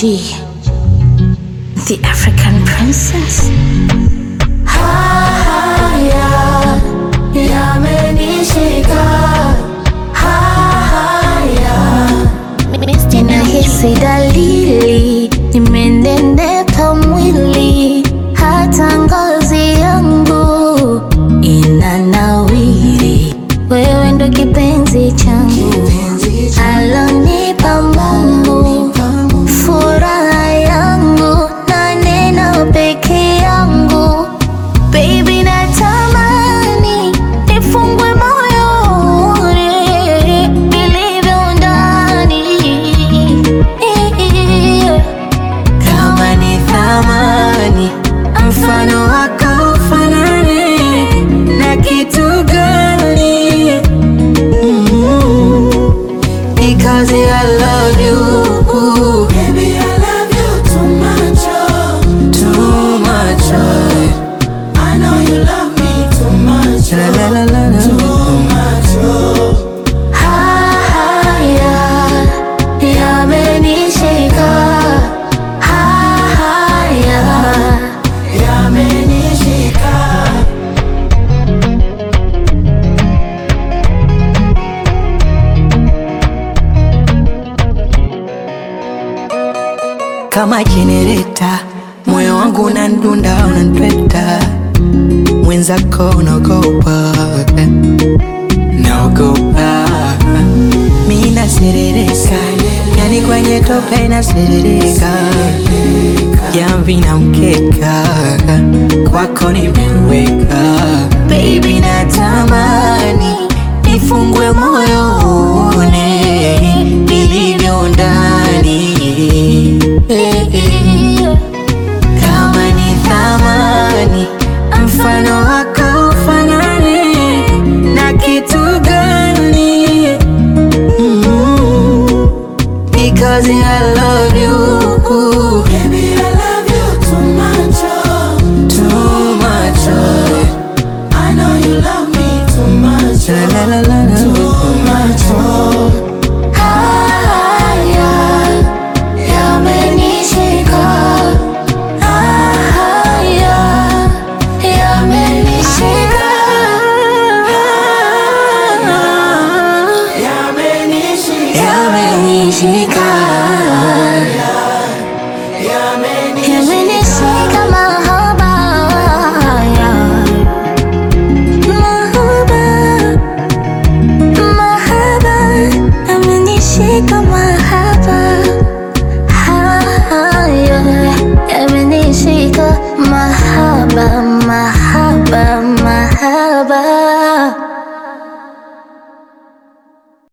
the African princess. Haya yamenishika, haya Ninahisi dalili, nimenenepa mwili, hata ngozi yangu inanawiri. Wewe ndo kipenzi changu, alonipa Mungu, furaha yangu na neno peke yangu. Baby, natamani nifungwe moyoni nilivyo ndani. kama ni thamani, mfano wako ufanane na kitu gani? Because I love you, baby, I love you too much, too much. I know you love me too much, la la la la, too much. Haya yamenishika, haya yamenishika. Kama jenereta, moyo wangu unandunda, unanipeta, mwenzako unaogopa, naogopa. Mimi naserereka, yani kwenye tope naserereka, jamvi na mkeka, kwako nimeweka. Baby, natamani nifungwe moyo uone nilivyo ndani. Kama ni thamani, mfano wako ufanane na kitu gani? Because I love you, baby, I love you too much, too much. I know you love me too much, la la la la, too much. Haya yamenishika, haya yamenishika, yamenishika.